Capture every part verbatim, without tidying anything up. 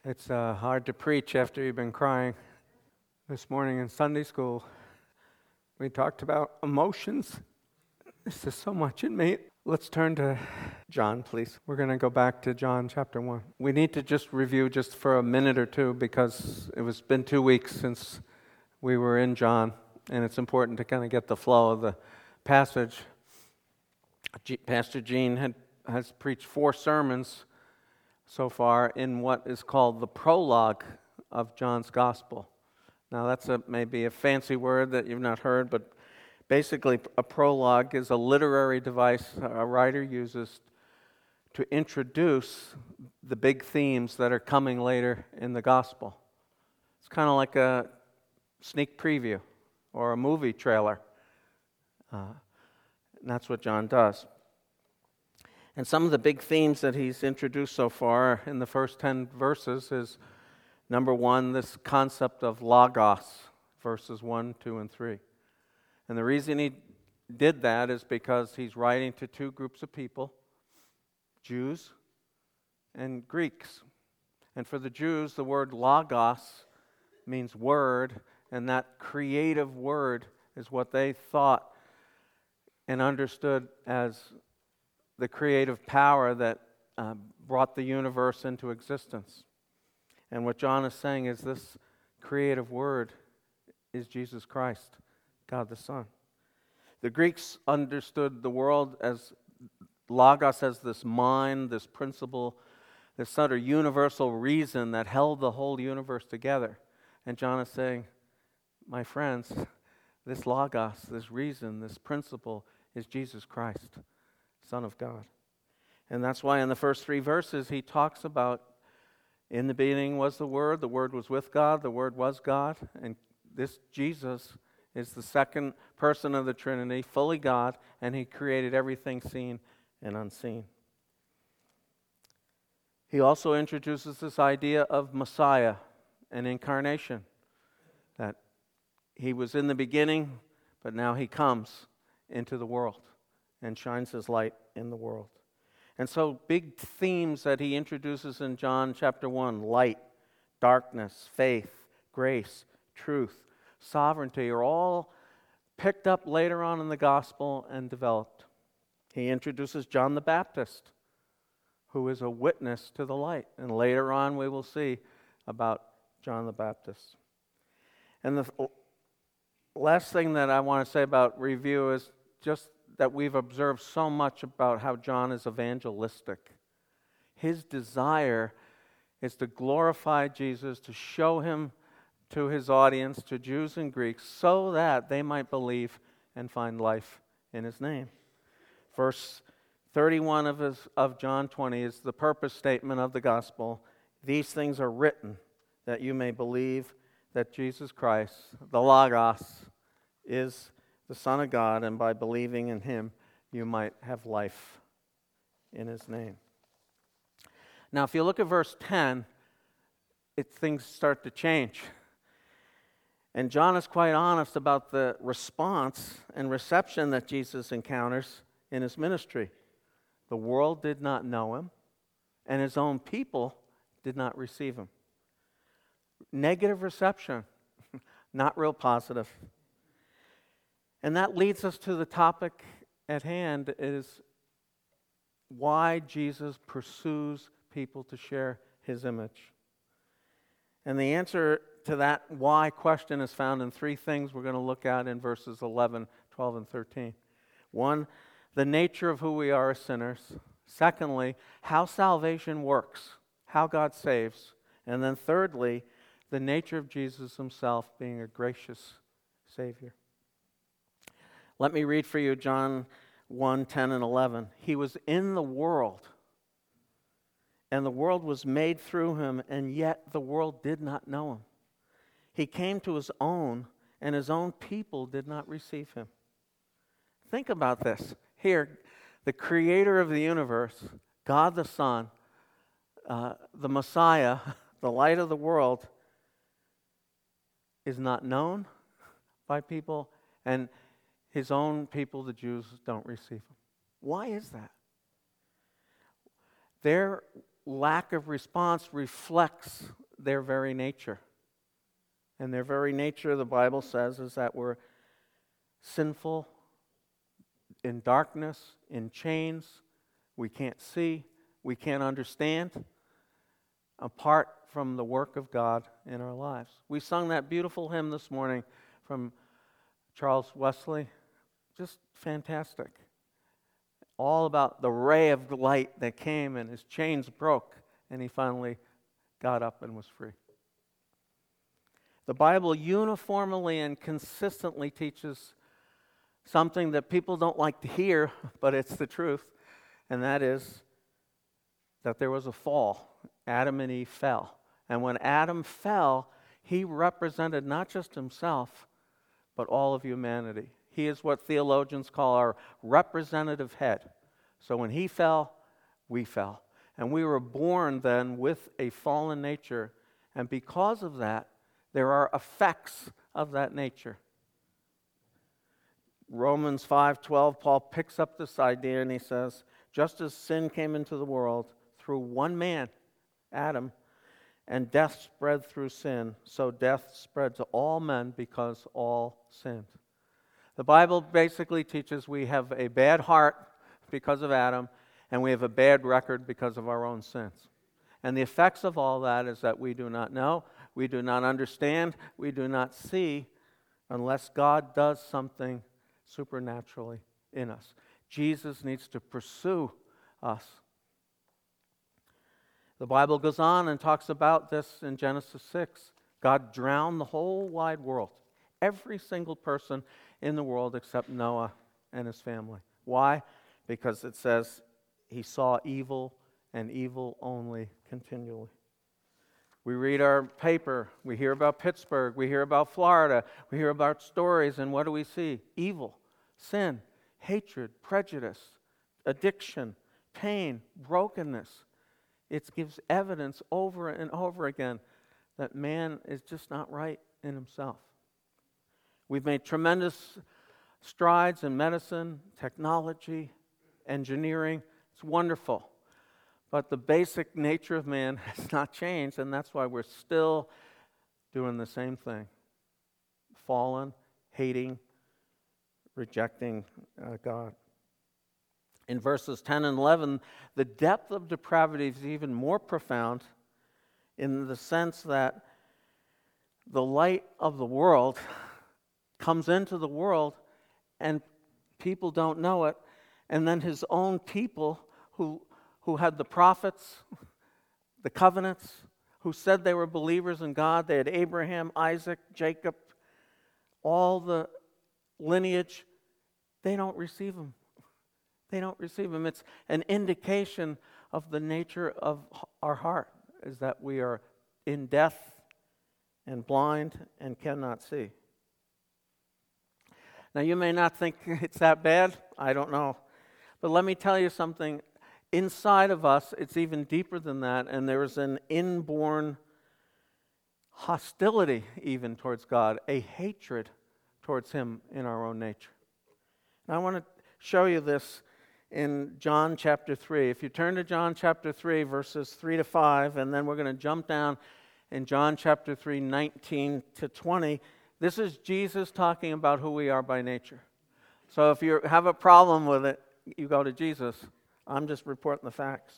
It's uh, hard to preach after you've been crying. This morning in Sunday school, we talked about emotions. This is so much in me. Let's turn to John, please. We're going to go back to John chapter one. We need to just review just for a minute or two because it was been two weeks since we were in John, and it's important to kind of get the flow of the passage. G- Pastor Gene had, has preached four sermons so far in what is called the prologue of John's Gospel. Now that's a, maybe a fancy word that you've not heard, but basically a prologue is a literary device a writer uses to introduce the big themes that are coming later in the Gospel. It's kind of like a sneak preview or a movie trailer. Uh, and that's what John does. And some of the big themes that he's introduced so far in the first ten verses is, number one, this concept of logos, verses one, two, and three. And the reason he did that is because he's writing to two groups of people, Jews and Greeks. And for the Jews, the word logos means word, and that creative word is what they thought and understood as the creative power that uh, brought the universe into existence. And what John is saying is this creative word is Jesus Christ, God the Son. The Greeks understood the world as logos, as this mind, this principle, this sort of universal reason that held the whole universe together. And John is saying, my friends, this logos, this reason, this principle is Jesus Christ, Son of God. And that's why in the first three verses he talks about, in the beginning was the Word, the Word was with God, the Word was God, and this Jesus is the second person of the Trinity, fully God, and he created everything seen and unseen. He also introduces this idea of Messiah and incarnation, that he was in the beginning, but now he comes into the world and shines his light in the world. And so big themes that he introduces in John chapter one, light, darkness, faith, grace, truth, sovereignty, are all picked up later on in the gospel and developed. He introduces John the Baptist, who is a witness to the light. And later on we will see about John the Baptist. And the last thing that I want to say about review is just that we've observed so much about how John is evangelistic. His desire is to glorify Jesus, to show him to his audience, to Jews and Greeks, so that they might believe and find life in his name. Verse thirty-one of, his, of John twenty is the purpose statement of the gospel. These things are written that you may believe that Jesus Christ, the Logos, is the Son of God, and by believing in him, you might have life in his name. Now, if you look at verse ten, it, things start to change. And John is quite honest about the response and reception that Jesus encounters in his ministry. The world did not know him, and his own people did not receive him. Negative reception, not real positive. And that leads us to the topic at hand, is why Jesus pursues people to share his image. And the answer to that why question is found in three things we're going to look at in verses eleven, twelve, and thirteen. One, the nature of who we are as sinners. Secondly, how salvation works, how God saves. And then thirdly, the nature of Jesus himself being a gracious Savior. Let me read for you John one, ten, and eleven. He was in the world, and the world was made through him, and yet the world did not know him. He came to his own, and his own people did not receive him. Think about this. Here, the creator of the universe, God the Son, uh, the Messiah, the light of the world, is not known by people, and his own people, the Jews, don't receive him. Why is that? There lack of response reflects their very nature. And their very nature, the Bible says, is that we're sinful, in darkness, in chains. We can't see, we can't understand, apart from the work of God in our lives. We sung that beautiful hymn this morning from Charles Wesley. Just fantastic. All about the ray of light that came and his chains broke and he finally got up and was free. The Bible uniformly and consistently teaches something that people don't like to hear, but it's the truth, and that is that there was a fall. Adam and Eve fell. And when Adam fell, he represented not just himself, but all of humanity. He is what theologians call our representative head. So when he fell, we fell. And we were born then with a fallen nature. And because of that, there are effects of that nature. Romans five twelve, Paul picks up this idea and he says, just as sin came into the world through one man, Adam, and death spread through sin, so death spread to all men because all sinned. The Bible basically teaches we have a bad heart because of Adam, and we have a bad record because of our own sins. And the effects of all that is that we do not know, we do not understand, we do not see, unless God does something supernaturally in us. Jesus needs to pursue us. The Bible goes on and talks about this in Genesis six. God drowned the whole wide world, every single person in the world except Noah and his family. Why? Because it says he saw evil and evil only continually. We read our paper, we hear about Pittsburgh, we hear about Florida, we hear about stories, and what do we see? Evil, sin, hatred, prejudice, addiction, pain, brokenness. It gives evidence over and over again that man is just not right in himself. We've made tremendous strides in medicine, technology, engineering. It's wonderful. But the basic nature of man has not changed, and that's why we're still doing the same thing. Fallen, hating, rejecting uh, God. In verses ten and eleven, the depth of depravity is even more profound in the sense that the light of the world comes into the world and people don't know it, and then his own people who who had the prophets, the covenants, who said they were believers in God, they had Abraham, Isaac, Jacob, all the lineage, they don't receive him. They don't receive him. It's an indication of the nature of our heart, is that we are in death and blind and cannot see. Now, you may not think it's that bad. I don't know. But let me tell you something. Inside of us, it's even deeper than that, and there is an inborn hostility even towards God, a hatred towards him in our own nature. And I want to show you this in John chapter three. If you turn to John chapter three, verses three to five, and then we're going to jump down in John chapter three, nineteen to twenty. This is Jesus talking about who we are by nature. So if you have a problem with it, you go to Jesus. I'm just reporting the facts.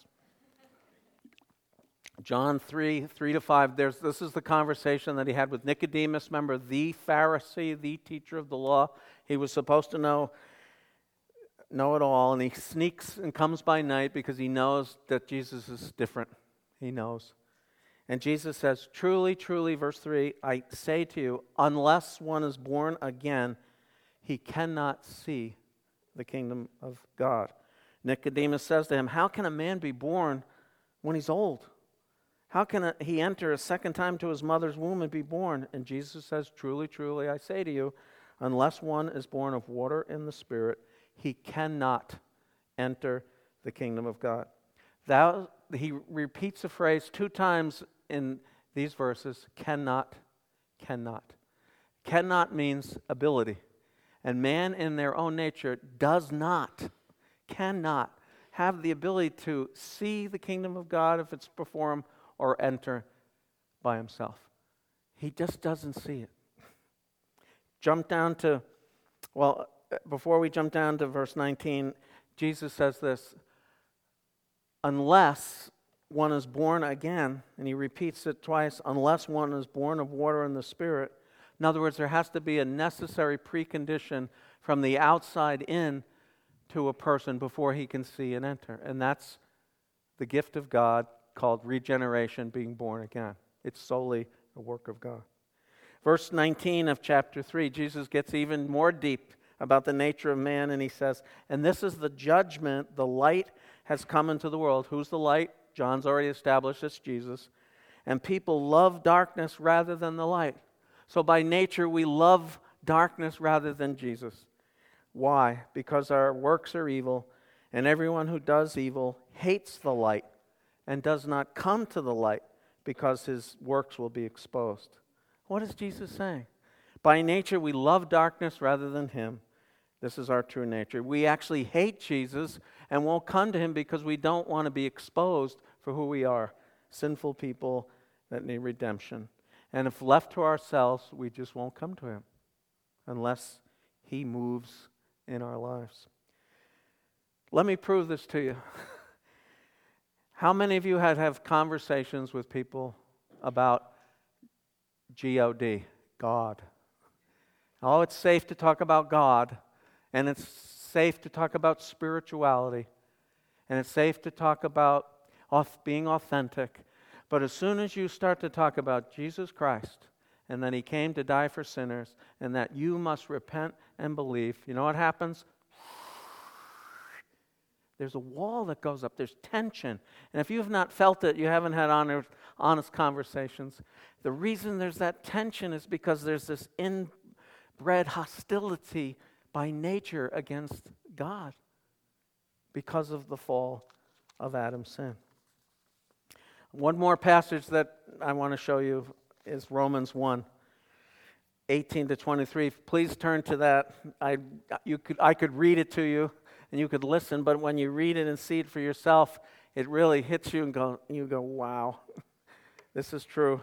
John three, three to five, there's, this is the conversation that he had with Nicodemus, remember, the Pharisee, the teacher of the law. He was supposed to know know it all, and he sneaks and comes by night because he knows that Jesus is different. He knows. And Jesus says, truly, truly, verse three, I say to you, unless one is born again, he cannot see the kingdom of God. Nicodemus says to him, how can a man be born when he's old? How can a, he enter a second time to his mother's womb and be born? And Jesus says, truly, truly, I say to you, unless one is born of water and the Spirit, he cannot enter the kingdom of God. Thou, he repeats the phrase two times in these verses, cannot, cannot. Cannot means ability. And man in their own nature does not, cannot have the ability to see the kingdom of God if it's before him or enter by himself. He just doesn't see it. Jump down to, well, before we jump down to verse nineteen, Jesus says this, unless one is born again, and he repeats it twice, unless one is born of water and the Spirit. In other words, there has to be a necessary precondition from the outside in to a person before he can see and enter. And that's the gift of God called regeneration, being born again. It's solely a work of God. Verse nineteen of chapter three, Jesus gets even more deep about the nature of man, and he says, and this is the judgment, the light has come into the world. Who's the light? John's already established it's Jesus. And people love darkness rather than the light. So by nature, we love darkness rather than Jesus. Why? Because our works are evil, and everyone who does evil hates the light and does not come to the light because his works will be exposed. What is Jesus saying? By nature, we love darkness rather than him. This is our true nature. We actually hate Jesus and won't come to him because we don't want to be exposed for who we are, sinful people that need redemption. And if left to ourselves, we just won't come to him unless he moves in our lives. Let me prove this to you. How many of you have have conversations with people about G O D, God? Oh, it's safe to talk about God, and it's safe to talk about spirituality, and it's safe to talk about being authentic. But as soon as you start to talk about Jesus Christ, and that he came to die for sinners, and that you must repent and believe, you know what happens? There's a wall that goes up. There's tension. And if you have not felt it, you haven't had honest, honest conversations. The reason there's that tension is because there's this inbred hostility by nature against God because of the fall of Adam's sin. One more passage that I want to show you is Romans one, eighteen to twenty-three. Please turn to that. I, you could, I could read it to you and you could listen, but when you read it and see it for yourself, it really hits you and go, you go, wow, this is true.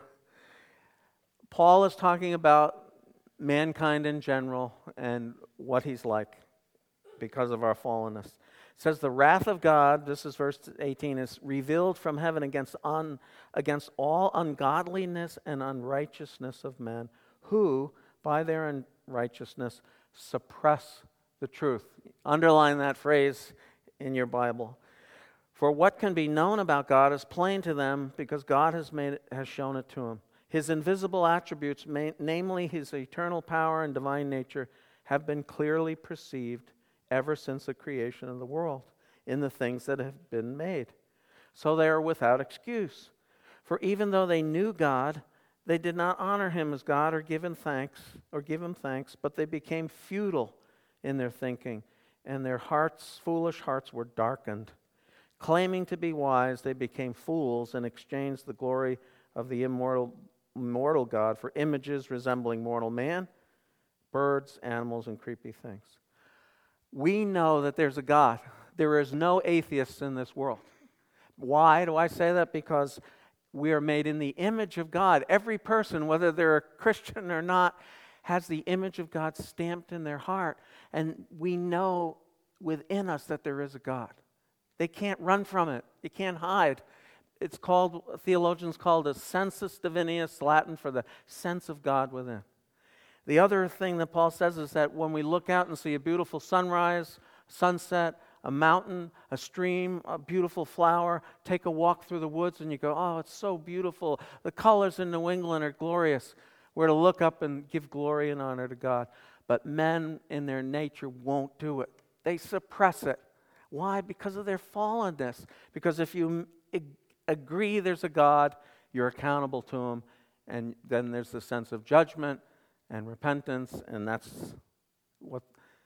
Paul is talking about mankind in general and what he's like because of our fallenness. It says the wrath of God, this is verse eighteen, is revealed from heaven against un, against all ungodliness and unrighteousness of men who, by their unrighteousness, suppress the truth. Underline that phrase in your Bible. For what can be known about God is plain to them because God has made it, has shown it to them. His invisible attributes, namely his eternal power and divine nature, have been clearly perceived ever since the creation of the world in the things that have been made. So they are without excuse. For even though they knew God, they did not honor him as God or give him thanks, or give him thanks, but they became futile in their thinking, and their hearts, foolish hearts, were darkened. Claiming to be wise, they became fools and exchanged the glory of the immortal, immortal God for images resembling mortal man, birds, animals, and creepy things. We know that there's a God. There is no atheists in this world. Why do I say that? Because we are made in the image of God. Every person, whether they're a Christian or not, has the image of God stamped in their heart. And we know within us that there is a God. They can't run from it. You can't hide. It's called, theologians call it a sensus divinus, Latin for the sense of God within. The other thing that Paul says is that when we look out and see a beautiful sunrise, sunset, a mountain, a stream, a beautiful flower, take a walk through the woods and you go, oh, it's so beautiful. The colors in New England are glorious. We're to look up and give glory and honor to God. But men in their nature won't do it. They suppress it. Why? Because of their fallenness. Because if you ag- agree there's a God, you're accountable to him, and then there's the sense of judgment and repentance, and that's what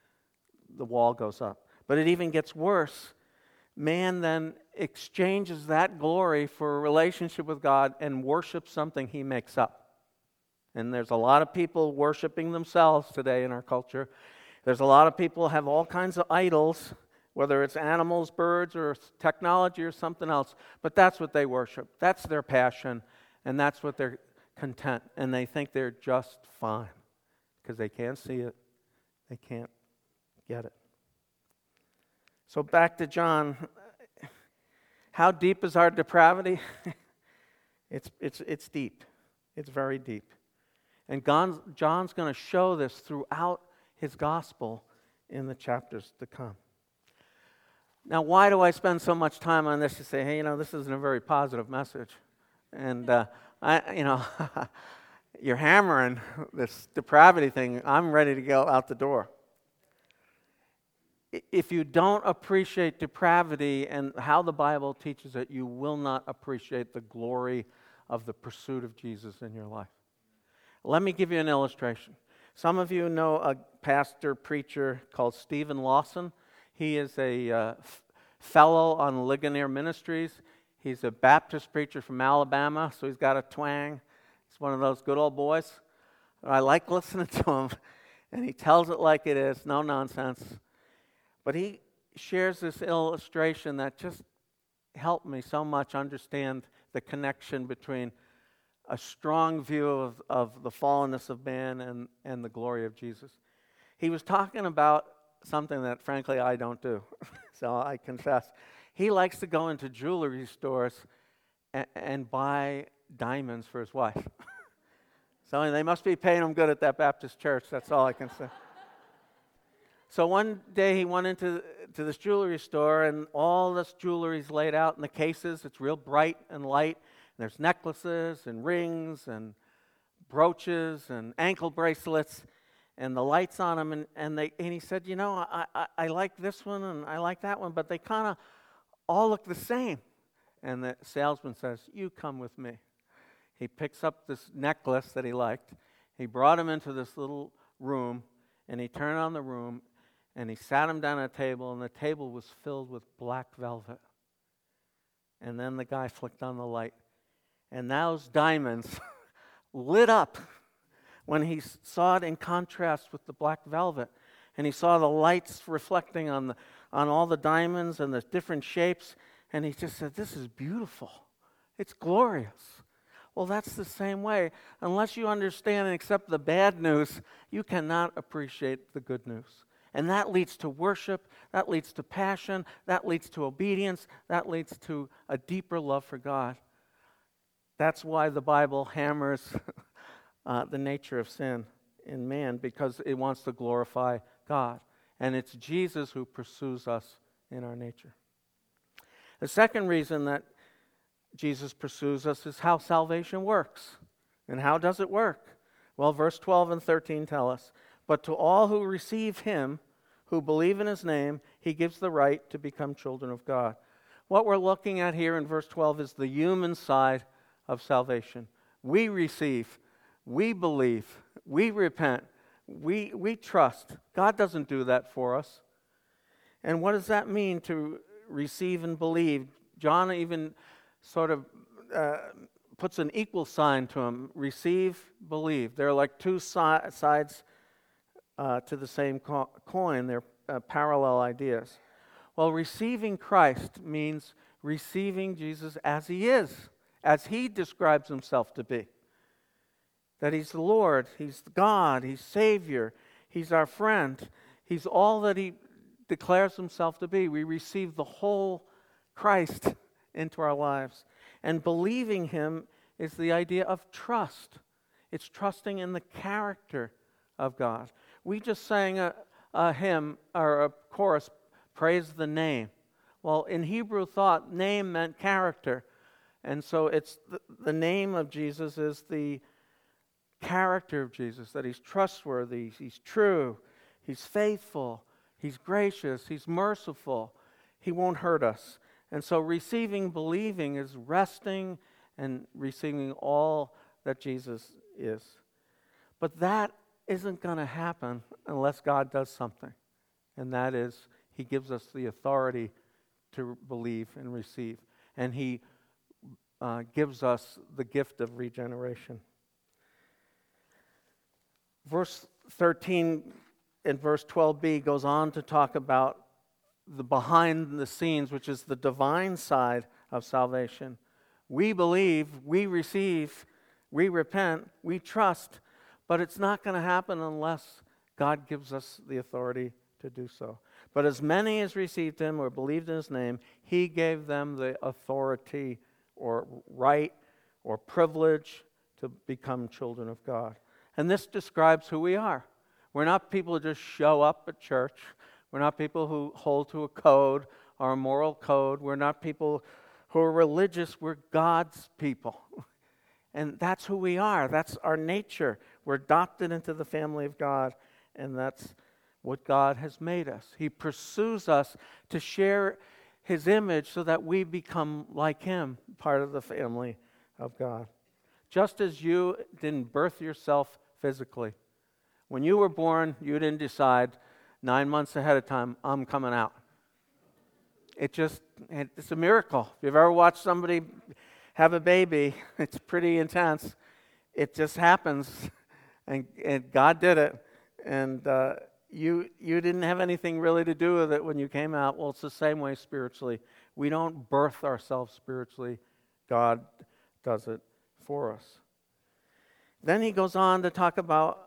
the wall goes up. But it even gets worse. Man then exchanges that glory for a relationship with God and worships something he makes up. And there's a lot of people worshiping themselves today in our culture. There's a lot of people who have all kinds of idols whether it's animals, birds, or technology or something else. But that's what they worship. That's their passion, and that's what they're content. And they think they're just fine because they can't see it. They can't get it. So back to John. How deep is our depravity? it's, it's, it's deep. It's very deep. And John's, John's going to show this throughout his gospel in the chapters to come. Now, why do I spend so much time on this to say, hey, you know, this isn't a very positive message? And, uh, I, you know, you're hammering this depravity thing. I'm ready to go out the door. If you don't appreciate depravity and how the Bible teaches it, you will not appreciate the glory of the pursuit of Jesus in your life. Let me give you an illustration. Some of you know a pastor, preacher called Stephen Lawson. He is a uh, f- fellow on Ligonier Ministries. He's a Baptist preacher from Alabama, so he's got a twang. He's one of those good old boys. I like listening to him, and he tells it like it is, no nonsense. But he shares this illustration that just helped me so much understand the connection between a strong view of, of the fallenness of man and, and the glory of Jesus. He was talking about something that, frankly, I don't do. So I confess. He likes to go into jewelry stores and, and buy diamonds for his wife. So they must be paying him good at that Baptist church. That's all I can say. So one day he went into to this jewelry store, and all this jewelry is laid out in the cases. It's real bright and light. And there's necklaces and rings and brooches and ankle bracelets and the lights on them. And, and, they, and he said, you know, I, I, I like this one and I like that one, but they kind of all look the same. And the salesman says, you come with me. He picks up this necklace that he liked. He brought him into this little room, and he turned on the room, and he sat him down at a table, and the table was filled with black velvet. And then the guy flicked on the light, and those diamonds lit up when he saw it in contrast with the black velvet. And he saw the lights reflecting on the on all the diamonds and the different shapes, and he just said, this is beautiful. It's glorious. Well, that's the same way. Unless you understand and accept the bad news, you cannot appreciate the good news. And that leads to worship, that leads to passion, that leads to obedience, that leads to a deeper love for God. That's why the Bible hammers uh, the nature of sin in man, because it wants to glorify God. And it's Jesus who pursues us in our nature. The second reason that Jesus pursues us is how salvation works. And how does it work? Well, verse twelve and thirteen tell us, but to all who receive him, who believe in his name, he gives the right to become children of God. What we're looking at here in verse twelve is the human side of salvation. We receive, we believe, we repent, we, we trust. God doesn't do that for us. And what does that mean to receive and believe? John even sort of uh, puts an equal sign to them. Receive, believe. They're like two si- sides uh, to the same co- coin. They're uh, parallel ideas. Well, receiving Christ means receiving Jesus as he is, as he describes himself to be. That he's the Lord, he's God, he's Savior, he's our friend. He's all that he declares himself to be. We receive the whole Christ into our lives. And believing him is the idea of trust. It's trusting in the character of God. We just sang a, a hymn or a chorus, praise the name. Well, in Hebrew thought, name meant character. And so it's the, the name of Jesus is the character of Jesus, that he's trustworthy, he's true, he's faithful, he's gracious, he's merciful, he won't hurt us. And so receiving, believing is resting and receiving all that Jesus is. But that isn't going to happen unless God does something. And that is, he gives us the authority to believe and receive. And he uh, gives us the gift of regeneration. Verse thirteen and verse twelve b goes on to talk about the behind the scenes, which is the divine side of salvation. We believe, we receive, we repent, we trust, but it's not going to happen unless God gives us the authority to do so. But as many as received him or believed in his name, he gave them the authority or right or privilege to become children of God. And this describes who we are. We're not people who just show up at church. We're not people who hold to a code or a moral code. We're not people who are religious. We're God's people. And that's who we are. That's our nature. We're adopted into the family of God, and that's what God has made us. He pursues us to share his image so that we become like him, part of the family of God. Just as you didn't birth yourself physically. When you were born, you didn't decide nine months ahead of time, I'm coming out. It just, it's a miracle. If you've ever watched somebody have a baby, it's pretty intense. It just happens, and, and God did it. And uh, you you didn't have anything really to do with it when you came out. Well, it's the same way spiritually. We don't birth ourselves spiritually. God does it for us. Then he goes on to talk about,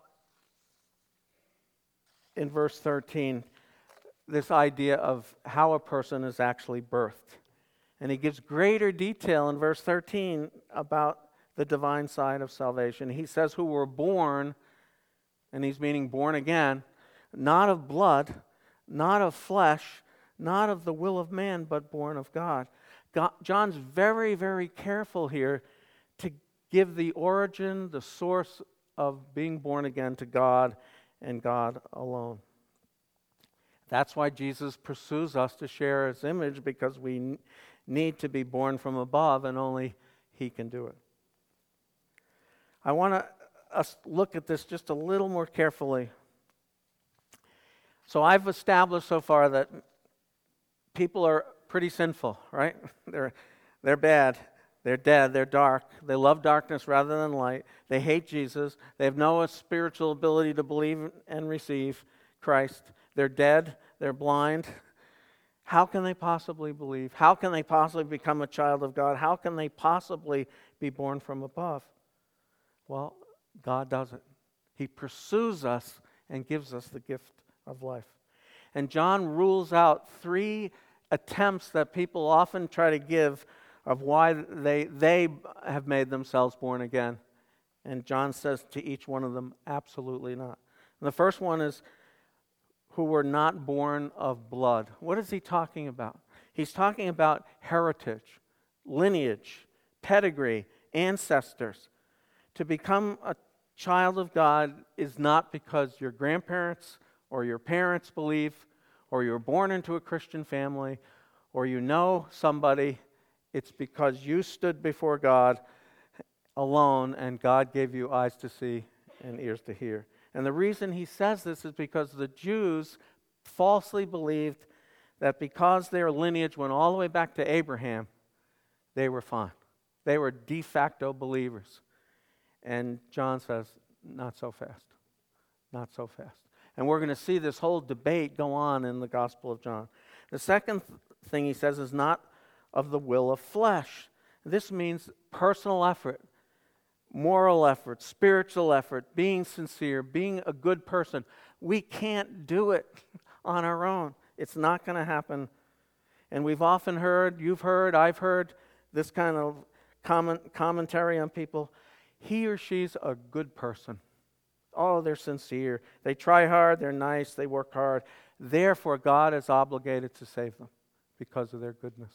in verse thirteen, this idea of how a person is actually birthed. And he gives greater detail in verse thirteen about the divine side of salvation. He says, who were born, and he's meaning born again, not of blood, not of flesh, not of the will of man, but born of God. God. John's very, very careful here to give the origin, the source of being born again to God and God alone. That's why Jesus pursues us to share his image, because we n- need to be born from above, and only he can do it. I want to us look at this just a little more carefully. So I've established so far that people are pretty sinful, right? They're they're bad. They're dead. They're dark. They love darkness rather than light. They hate Jesus. They have no spiritual ability to believe and receive Christ. They're dead. They're blind. How can they possibly believe? How can they possibly become a child of God? How can they possibly be born from above? Well, God does it. He pursues us and gives us the gift of life. And John rules out three attempts that people often try to give of why they, they have made themselves born again. And John says to each one of them, absolutely not. And the first one is, who were not born of blood. What is he talking about? He's talking about heritage, lineage, pedigree, ancestors. To become a child of God is not because your grandparents or your parents believe, or you're born into a Christian family, or you know somebody. It's because you stood before God alone, and God gave you eyes to see and ears to hear. And the reason he says this is because the Jews falsely believed that because their lineage went all the way back to Abraham, they were fine. They were de facto believers. And John says, not so fast. Not so fast. And we're going to see this whole debate go on in the Gospel of John. The second th- thing he says is not of the will of flesh. This means personal effort, moral effort, spiritual effort, being sincere, being a good person. We can't do it on our own. It's not going to happen. And we've often heard, you've heard, I've heard this kind of comment, commentary on people. He or she's a good person. Oh, they're sincere. They try hard, they're nice, they work hard. Therefore, God is obligated to save them because of their goodness.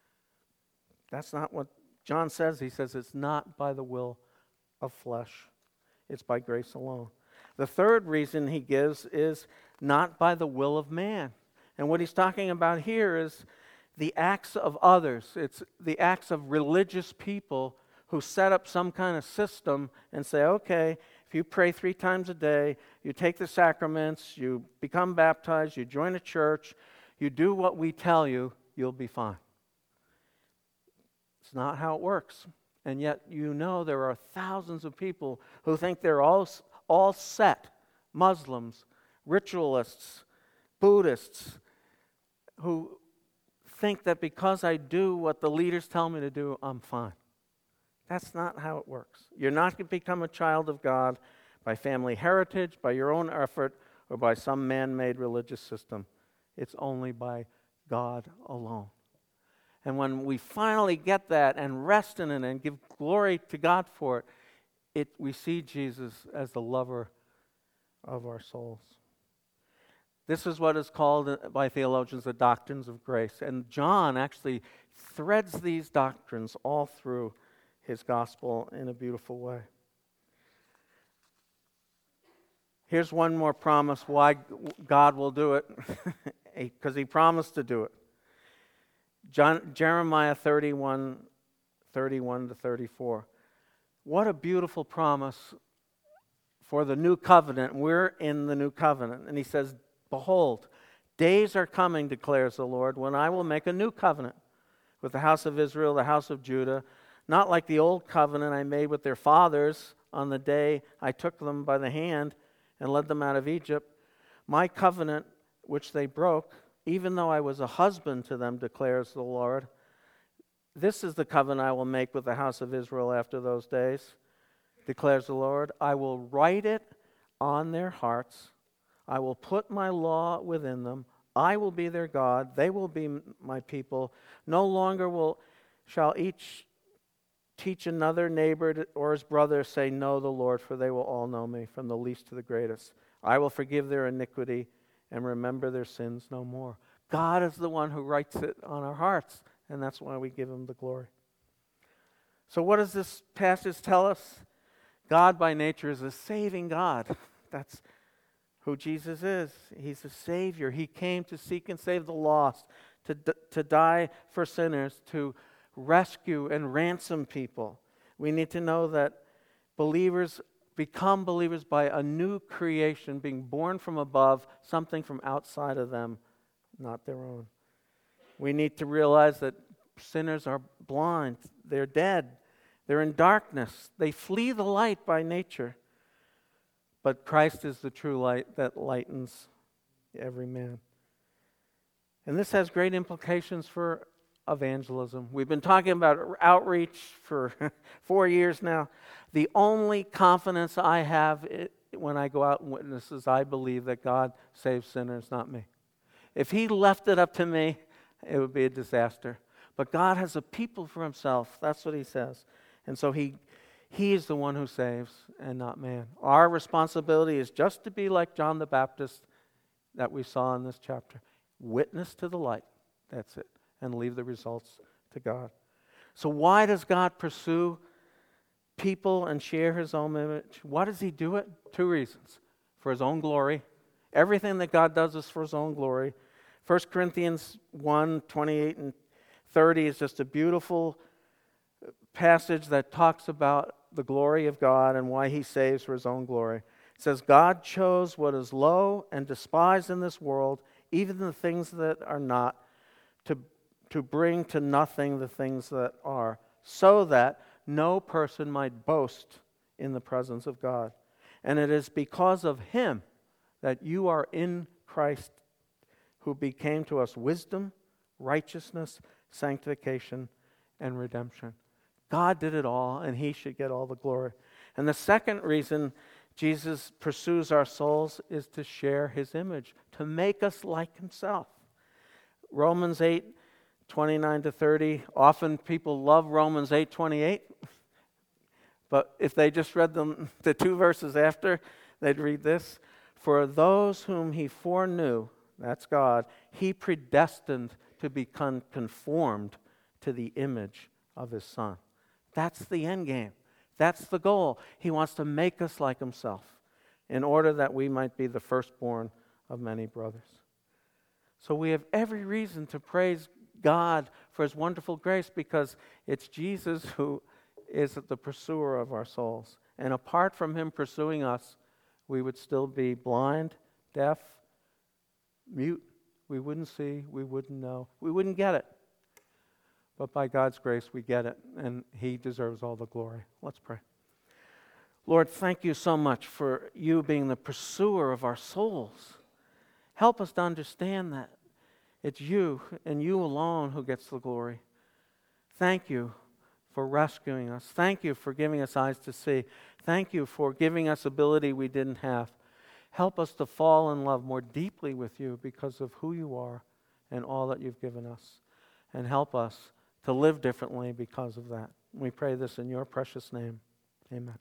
That's not what John says. He says it's not by the will of flesh. It's by grace alone. The third reason he gives is not by the will of man. And what he's talking about here is the acts of others. It's the acts of religious people who set up some kind of system and say, okay, if you pray three times a day, you take the sacraments, you become baptized, you join a church, you do what we tell you, you'll be fine. It's not how it works. And yet you know there are thousands of people who think they're all, all set. Muslims, ritualists, Buddhists, who think that because I do what the leaders tell me to do, I'm fine. That's not how it works. You're not going to become a child of God by family heritage, by your own effort, or by some man-made religious system. It's only by God alone. And when we finally get that and rest in it and give glory to God for it, it we see Jesus as the lover of our souls. This is what is called by theologians the doctrines of grace. And John actually threads these doctrines all through his gospel in a beautiful way. Here's one more promise why God will do it, because he promised to do it. John, Jeremiah thirty-one, thirty-one to thirty-four. What a beautiful promise for the new covenant. We're in the new covenant. And he says, behold, days are coming, declares the Lord, when I will make a new covenant with the house of Israel, the house of Judah, not like the old covenant I made with their fathers on the day I took them by the hand and led them out of Egypt. My covenant, which they broke, even though I was a husband to them, declares the Lord. This is the covenant I will make with the house of Israel after those days, declares the Lord. I will write it on their hearts. I will put my law within them. I will be their God. They will be my people. No longer will shall each teach another neighbor or his brother, say, know the Lord, for they will all know me, from the least to the greatest. I will forgive their iniquity and remember their sins no more. God is the one who writes it on our hearts, and that's why we give him the glory. So what does this passage tell us? God by nature is a saving God. That's who Jesus is. He's a Savior. He came to seek and save the lost, to, to die for sinners, to rescue and ransom people. We need to know that believers become believers by a new creation, being born from above, something from outside of them, not their own. We need to realize that sinners are blind, they're dead, they're in darkness, they flee the light by nature. But Christ is the true light that lightens every man. And this has great implications for evangelism. We've been talking about outreach for four years now. The only confidence I have when I go out and witness is I believe that God saves sinners, not me. If he left it up to me, it would be a disaster. But God has a people for himself. That's what he says. And so he he is the one who saves and not man. Our responsibility is just to be like John the Baptist that we saw in this chapter. Witness to the light. That's it. And leave the results to God. So why does God pursue people and share his own image? Why does he do it? Two reasons. For his own glory. Everything that God does is for his own glory. First Corinthians one, twenty-eight and thirty is just a beautiful passage that talks about the glory of God and why he saves for his own glory. It says, God chose what is low and despised in this world, even the things that are not, to to bring to nothing the things that are, so that no person might boast in the presence of God. And it is because of him that you are in Christ, who became to us wisdom, righteousness, sanctification, and redemption. God did it all, and he should get all the glory. And the second reason Jesus pursues our souls is to share his image, to make us like himself. Romans eight, twenty-nine to thirty. Often people love Romans eight, twenty-eight. But if they just read them, the two verses after, they'd read this. For those whom he foreknew, that's God, he predestined to become conformed to the image of his Son. That's the end game. That's the goal. He wants to make us like himself in order that we might be the firstborn of many brothers. So we have every reason to praise God for his wonderful grace, because it's Jesus who is the pursuer of our souls. And apart from him pursuing us, we would still be blind, deaf, mute. We wouldn't see, we wouldn't know, we wouldn't get it. But by God's grace, we get it, and he deserves all the glory. Let's pray. Lord, thank you so much for you being the pursuer of our souls. Help us to understand that. It's you and you alone who gets the glory. Thank you for rescuing us. Thank you for giving us eyes to see. Thank you for giving us ability we didn't have. Help us to fall in love more deeply with you because of who you are and all that you've given us. And help us to live differently because of that. We pray this in your precious name. Amen.